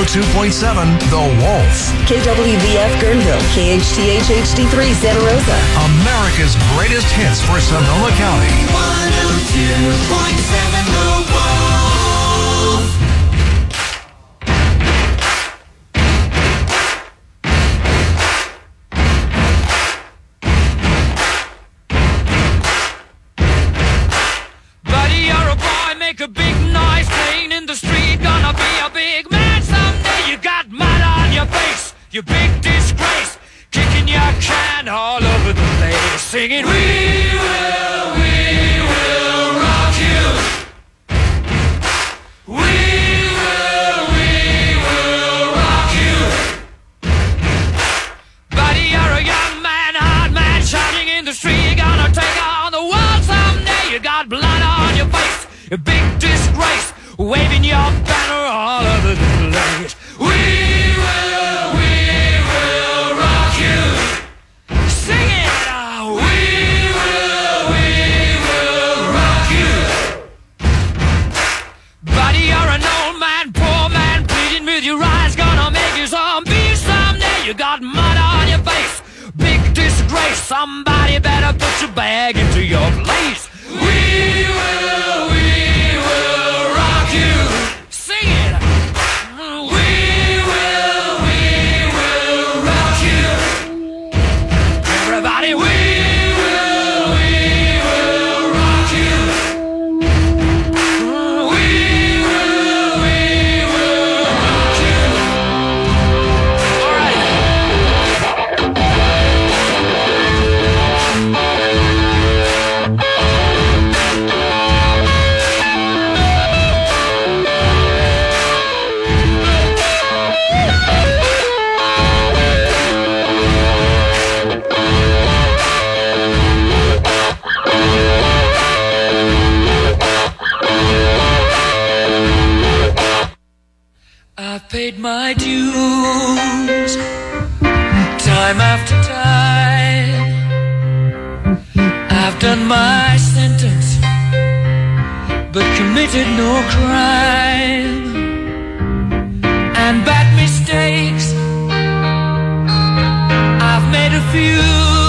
102.7 The Wolf. KWVF Guerneville, KHTH HD3 Santa Rosa. America's greatest hits for Sonoma County. 102.7 The Wolf. Buddy, you're a boy, make a big noise playing in the street. Gonna be a big man someday. You got mud on your face, you big disgrace. Kicking your can all over the place, singing, we will rock you. We will rock you. Buddy, you're a young man, hard man, shouting in the street. You're gonna take on the world someday. You got blood on your face, a big disgrace, waving your banner all over the place. We will rock you. Sing it, we will rock you. Buddy, you're an old man, poor man, pleading with your eyes, gonna make you zombie someday. You got mud on your face, big disgrace. Somebody better put your bag into your place. We will rock you. Sing it. We will rock you. Everybody, we will rock you. We will rock you. All right. I've paid my dues time after time. I've done my sentence but committed no crime. And bad mistakes I've made a few.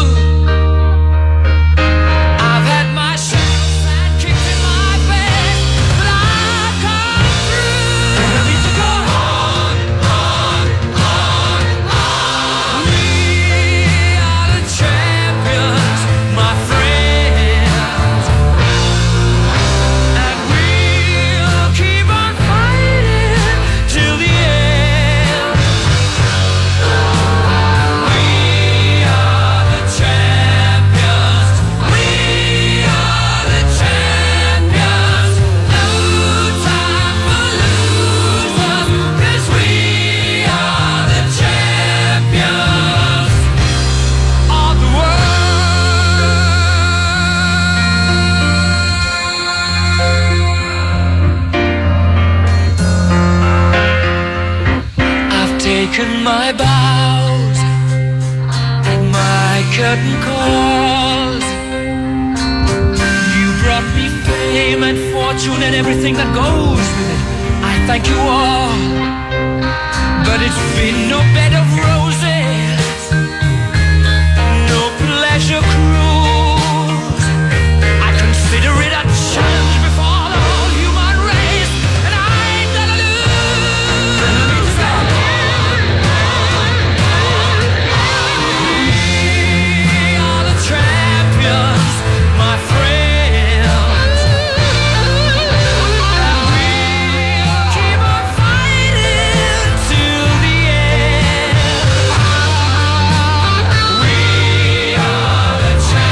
I've had my shadows and kicks in my face, but I've come through. What a beat to go on. We are the champions, my friends, and we'll keep on fighting till the end. We are the champions. We are the champions. No time for losers, 'cause we are the champions of the world. I've taken my bows and my curtain calls. You brought me fame and fortune and everything that goes with it. I thank you all, but it's been no bed of roses, no pleasure cruise. I consider it a challenge before the whole human race, and I ain't gonna lose. We are the champions, my friends, and we'll keep on fighting till the end. We are the champions.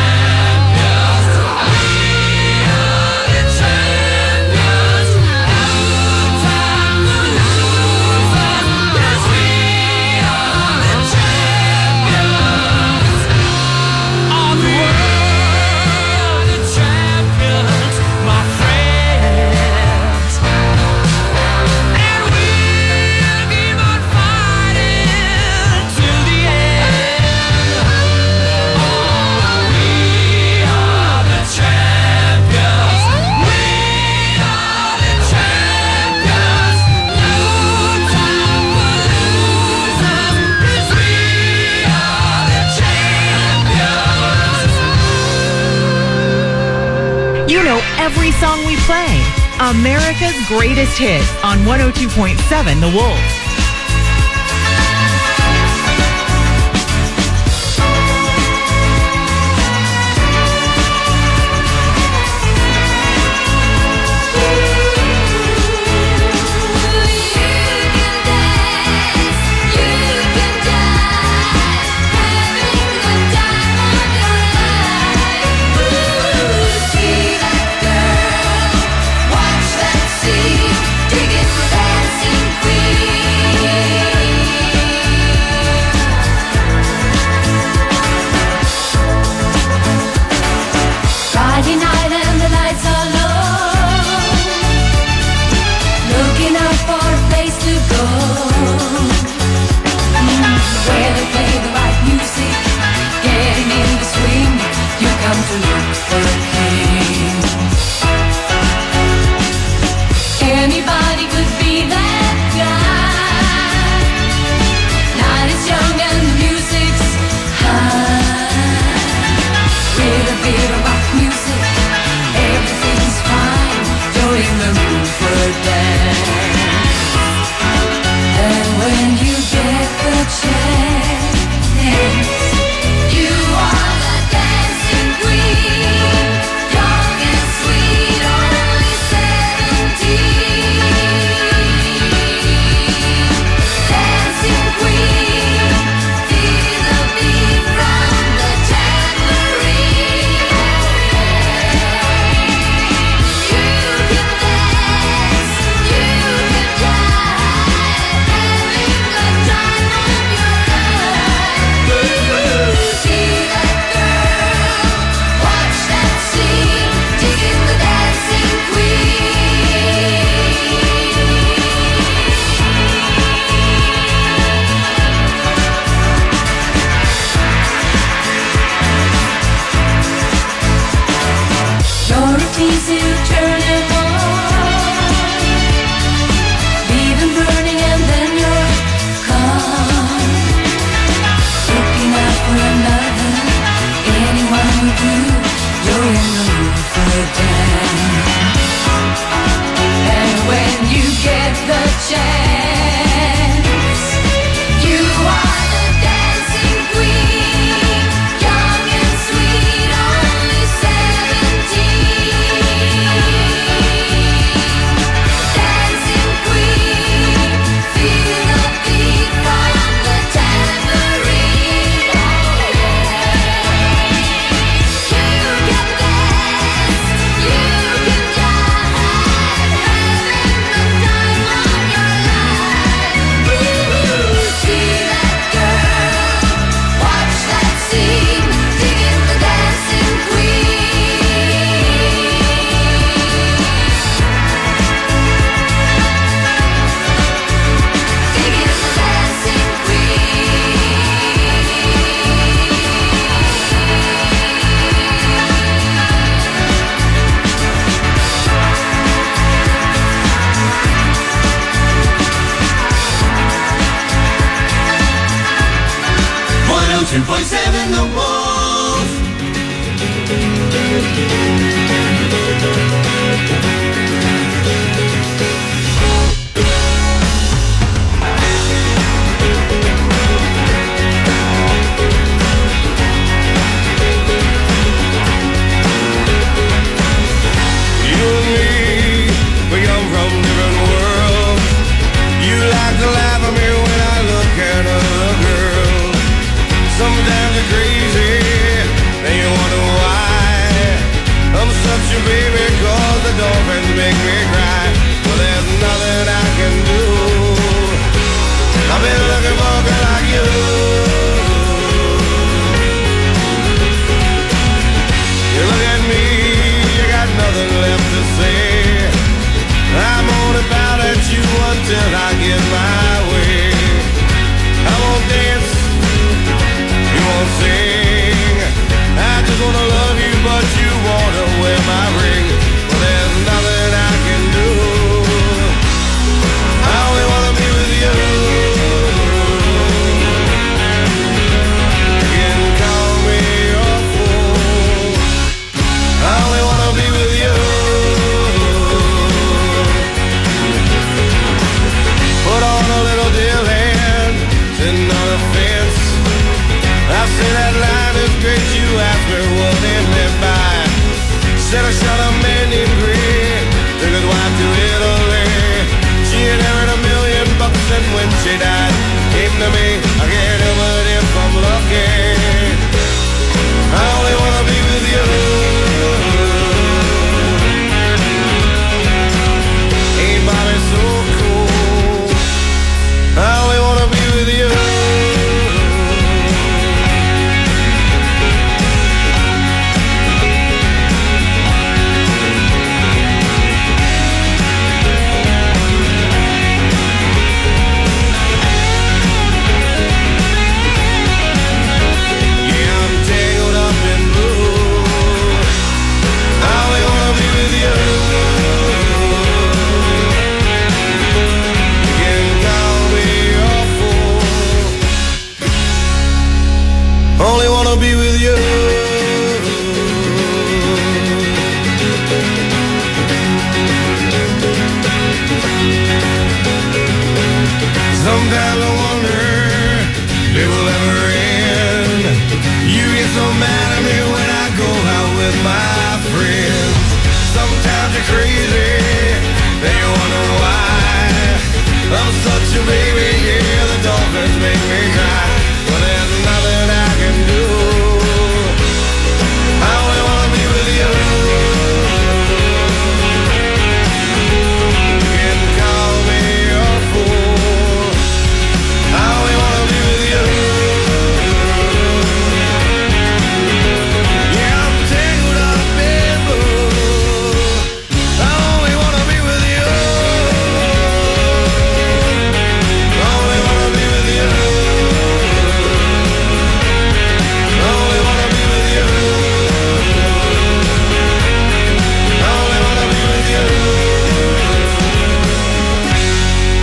every song we play. America's greatest hits on 102.7 The Wolf.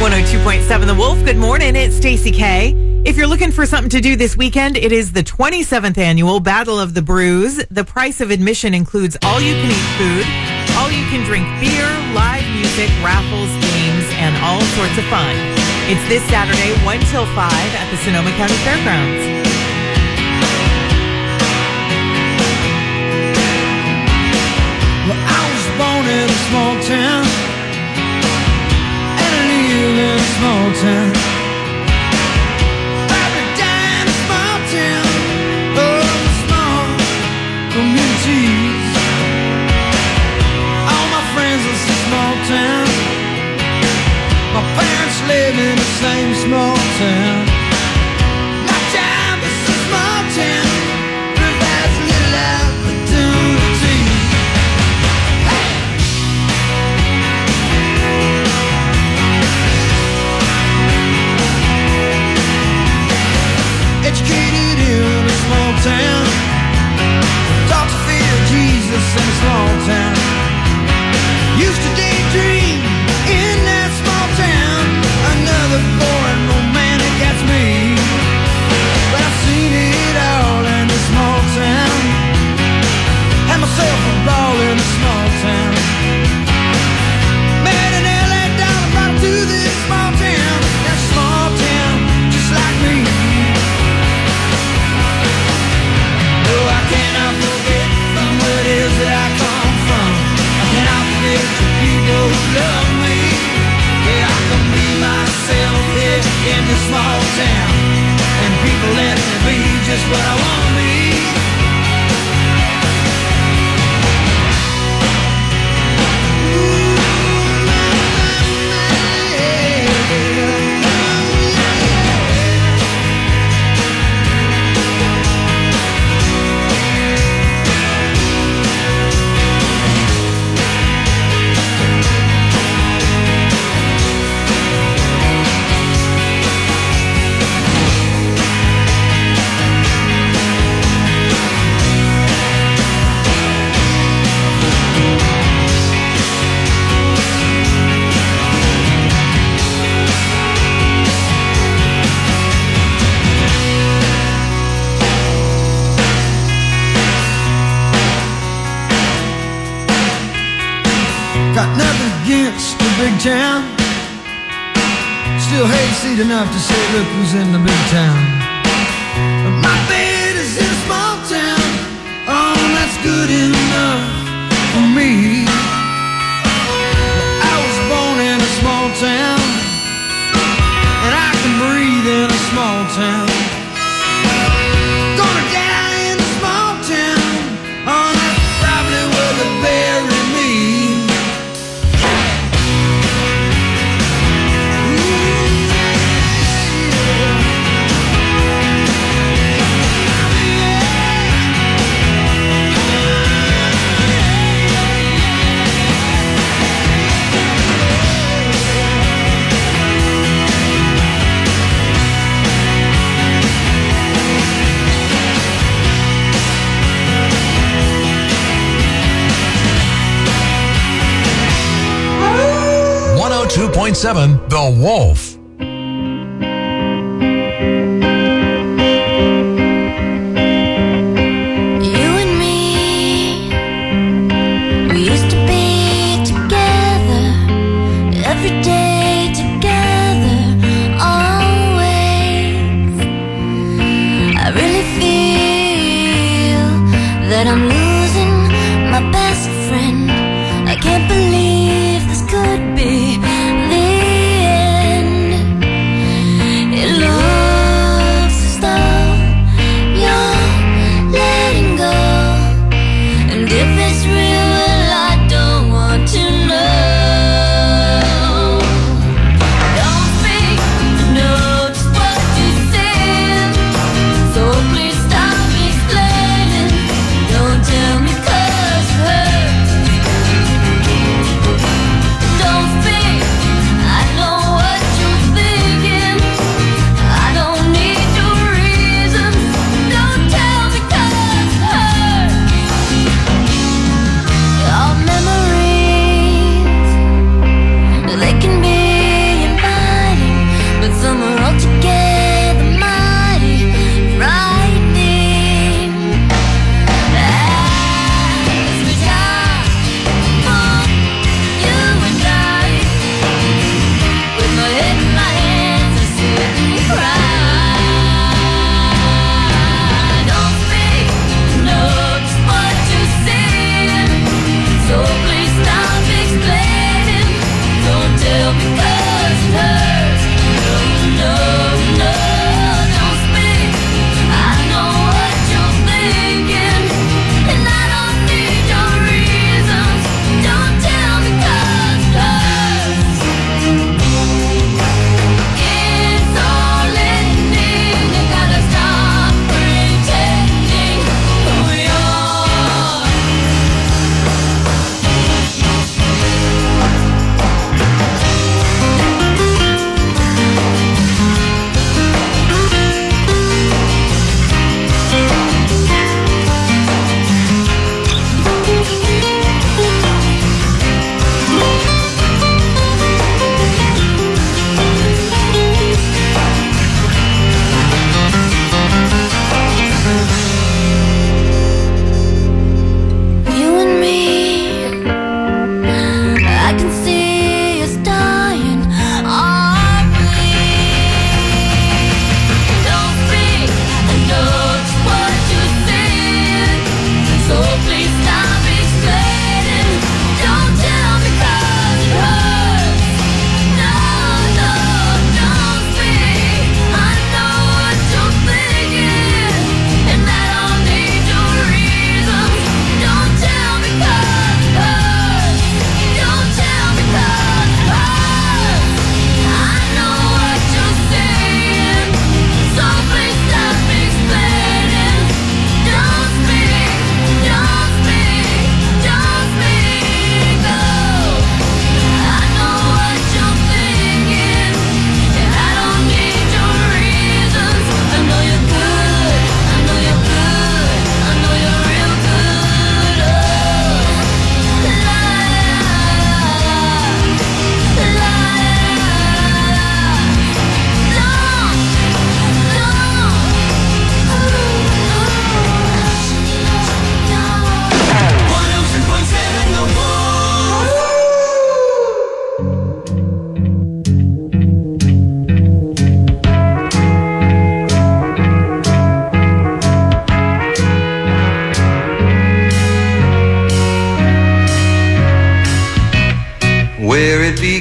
102.7 The Wolf. Good morning. It's Stacey K. If you're looking for something to do this weekend, it is the 27th annual Battle of the Brews. The price of admission includes all-you-can-eat food, all-you-can-drink beer, live music, raffles, games, and all sorts of fun. It's this Saturday, 1 till 5 at the Sonoma County Fairgrounds. Well, I was born in a small town, and I live in a small town. Probably die in a small town, small communities. All my friends live in a small town. My parents live in the same small town. My job is a small town, provides a little opportunity. Educated in a small town, taught to fear Jesus in a small town. Used to daydream in that small town. Another boring romantic, that's me. But I've seen it all in a small town. Had myself a ball in a small town. Met an LA dollar, brought him to this small town. That small town, just like me. Oh, I cannot forget from where it is that I come from. I cannot forget the people who love me. Yeah, I can be myself here in this small town, and people let me be just what I want to be. Got nothing against the big town. Still hayseed enough to say, look who's in the big town. But my bed is in a small town. Oh, that's good enough for me. Well, I was born in a small town, and I can breathe in a small town. Gonna die in a small town. Oh, that's probably where they bury me. .7 The Wolf. That I'm losing my best friend. I can't believe this could be the end.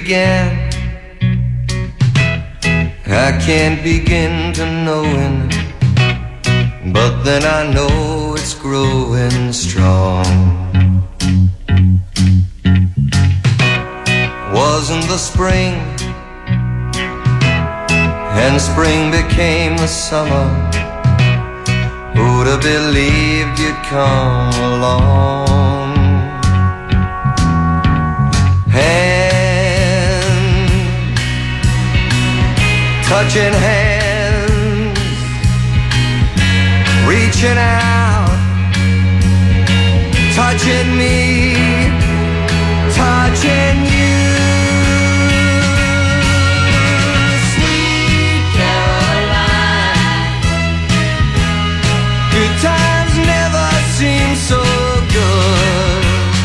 began. I can't begin to knowing, but then I know it's growing strong. Wasn't the spring, and spring became the summer. Who'd have believed you'd come along? Hand, touching hands, reaching out, touching me, touching you. Sweet Caroline, good times never seem so good.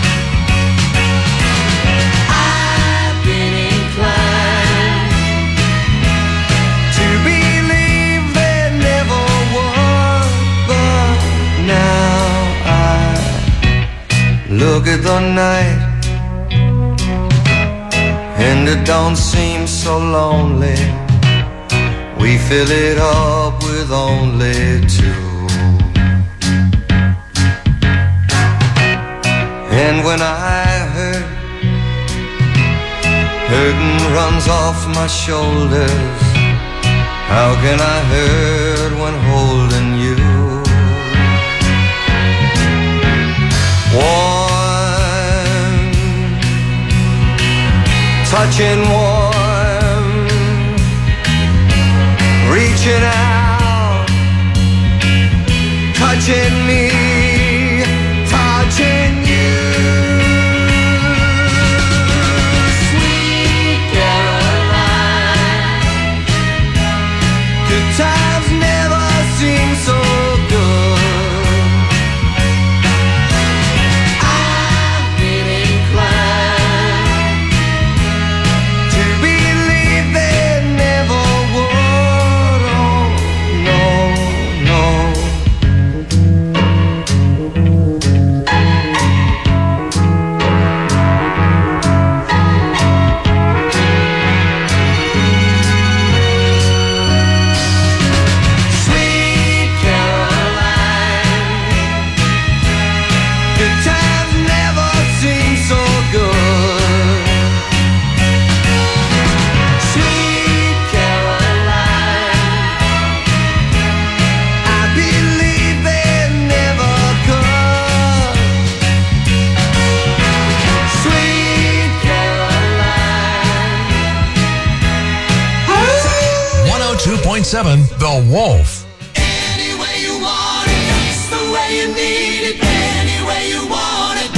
I've been inclined to believe there never was, but now I look at the night and it don't seem so lonely. We fill it up with only two. And when I hurt, hurting runs off my shoulders. How can I hurt when holding you? Warm, touching warm, reaching out, touching me, touching you. Sweet Caroline, good times never seem so good. I've been inclined to believe there never would. Oh, no, no. Sweet Caroline, good times never seem so good. Sweet Caroline, I believe they never could. Sweet Caroline. 102.7 The Wolf. Any way you want it, just the way you need it. Any way you want it.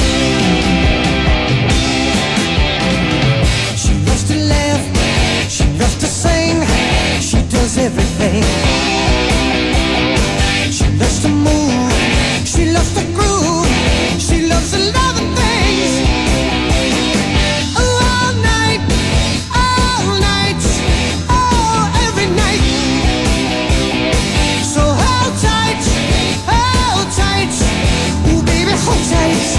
She loves to laugh, she loves to sing, she does everything. She loves to move, she loves to groove, she loves a lot of things. All night, oh, every night. So hold tight, ooh baby, hold tight.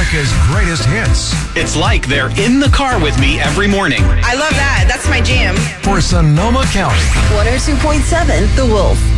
America's greatest hits. It's like they're in the car with me every morning. I love that. That's my jam. For Sonoma County. 102.7 The Wolf.